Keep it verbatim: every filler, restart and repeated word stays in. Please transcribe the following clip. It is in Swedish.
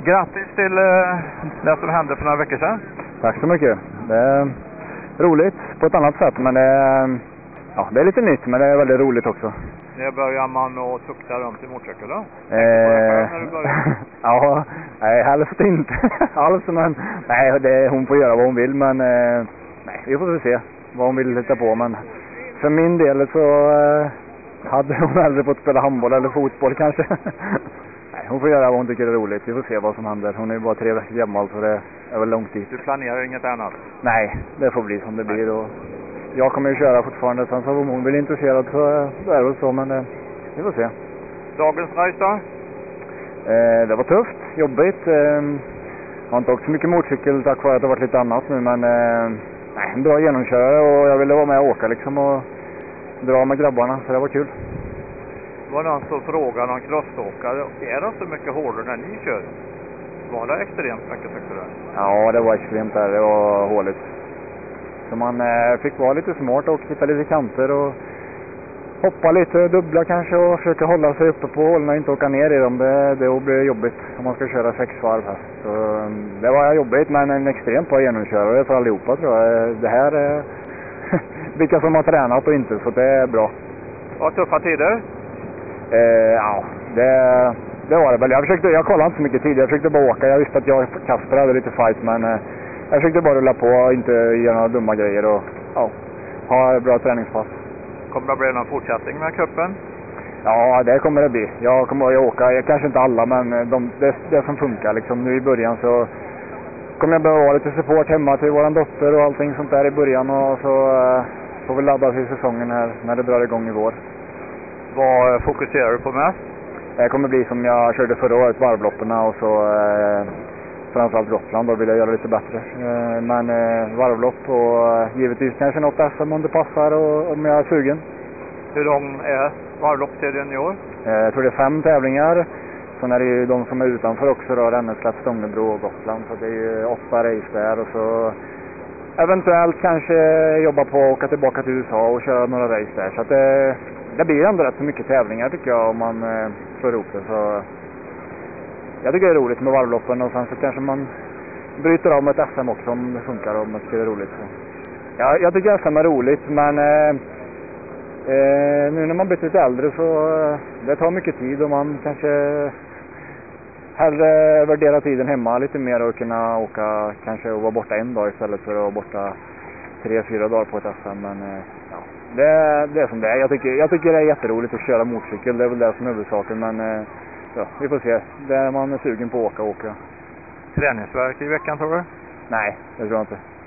Grattis till eh, det som hände för några veckor sedan. Tack så mycket. Det är roligt på ett annat sätt, men det är, ja, det är lite nytt, men det är väldigt roligt också. När börjar man att tukta runt i motorcykel då? Eh, När du börjar? ja, nej, helst inte alls, men nej, det, hon får göra vad hon vill, men eh, nej, vi får se vad hon vill hitta på, men för min del så eh, hade hon aldrig fått spela handboll eller fotboll kanske. Nej, hon får göra vad hon tycker är roligt. Vi får se vad som händer. Hon är ju bara tre veckor gammal, så det är väl långt dit. Du planerar inget annat? Nej, det får bli som det blir. Och jag kommer ju köra fortfarande. Sen så om hon blir intresserad så är det väl så, men eh, vi får se. Dagens race då? Eh, det var tufft, jobbigt. Eh, jag har inte åkt så mycket motorcykel tack vare att det har varit lite annat nu, men eh, nej, en bra genomkörare och jag ville vara med och åka liksom och dra med grabbarna, så det var kul. Det var någon som frågade, någon crossåkare, är det så mycket hårdare när ni kör? Var det extremt mycket, tyckte du? Ja, det var extremt där. Det var håligt. Så man eh, fick vara lite smart och hitta lite kanter och hoppa lite, dubbla kanske och försöka hålla sig uppe på hålen och inte åka ner i dem. Det, det blir jobbigt om man ska köra sex varv här. Så det var jobbigt, men en extremt bra genomkörare för allihopa tror jag. Det här är vilka som har tränat och inte, så det är bra. Var tuffa tider? Eh, ja, det, det var det väl. Jag, försökte, jag kollade inte så mycket tid. Jag försökte bara åka. Jag visste att jag och Kasper hade lite fight, men eh, jag försökte bara rulla på och inte göra några dumma grejer och ja, ha bra träningspass. Kommer det bli någon fortsättning med kuppen? Ja, det kommer det bli. Jag kommer att åka, jag, kanske inte alla, men de, det, det som funkar liksom. Nu i början så kommer jag behöva ha lite support hemma till våran dotter och allting sånt där i början, och så eh, får vi ladda till säsongen här när det drar igång i vår. Vad fokuserar du på mest? Det kommer bli som jag körde förra året, varvlopperna, och så eh, framförallt Gotland, då vill jag göra lite bättre. Eh, men eh, varvlopp och eh, givetvis kanske något S M om det passar och om jag är sugen. Hur lång är varvloppsserien i år? Eh, jag tror det är fem tävlingar. Sen är det ju de som är utanför också då, Ränneslätt, Stångebro och Gotland. Så det är ju åtta race där, och så eventuellt kanske jobba på att åka tillbaka till U S A och köra några race där. Så att det, det blir ändå rätt så mycket tävlingar tycker jag om man eh, slår ihop det. Så jag tycker det är roligt med varvloppen, och sen så kanske man bryter av med ett S M också om det funkar, om man tycker det är roligt. Så. Ja, jag tycker S M är roligt, men eh, eh, nu när man blir lite äldre så eh, det tar mycket tid, och man kanske hellre värderar tiden hemma lite mer och kunna åka kanske och vara borta en dag istället för att vara borta tre, fyra dagar på ett S M. Men eh, ja, det, det är som det är. Jag tycker, jag tycker det är jätteroligt att köra motorcykel, det är väl det som är huvudsaken, men eh, ja, vi får se. Det är man är sugen på att åka och åka. Träningsverk i veckan tror du? Nej, det tror jag inte.